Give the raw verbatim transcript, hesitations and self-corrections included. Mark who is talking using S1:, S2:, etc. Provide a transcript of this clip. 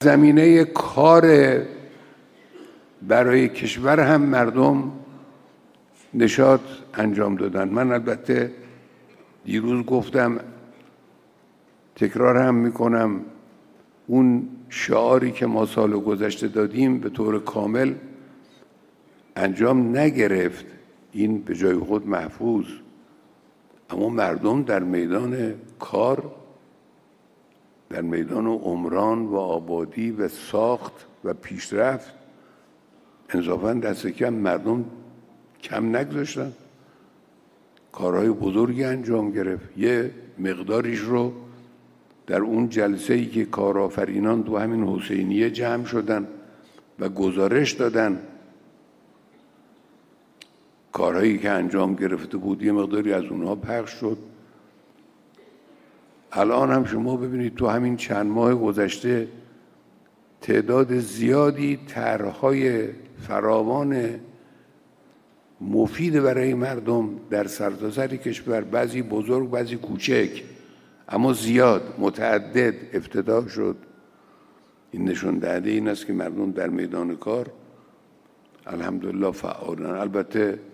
S1: زمینه کار برای کشور هم مردم نشاط انجام دادن. من البته دیروز گفتم، تکرار هم میکنم، اون شعاری که ما سال گذشته دادیم به طور کامل انجام نگرفت، این به جای خود محفوظ، اما مردم در میدان کار، در میدان عمران و آبادی و ساخت و پیشرفت انصافاً دست کم مردم کم نگذاشتن، کارهای بزرگی انجام گرفت. یه مقداریش رو در اون جلسه‌ای که کارآفرینان تو همین حسینیه جمع شدن و گزارش دادن کارهایی که انجام گرفته بود، یه مقداری از اونها پخش شد. الان هم شما ببینید تو همین چند ماه گذشته تعداد زیادی طرح‌های فراوان مفید برای مردم در سرتاسر کشور، بعضی بزرگ بعضی کوچک اما زیاد متعدد افتتاح شد. این نشون دهنده این است که مردم در میدان کار الحمدلله فعالن. البته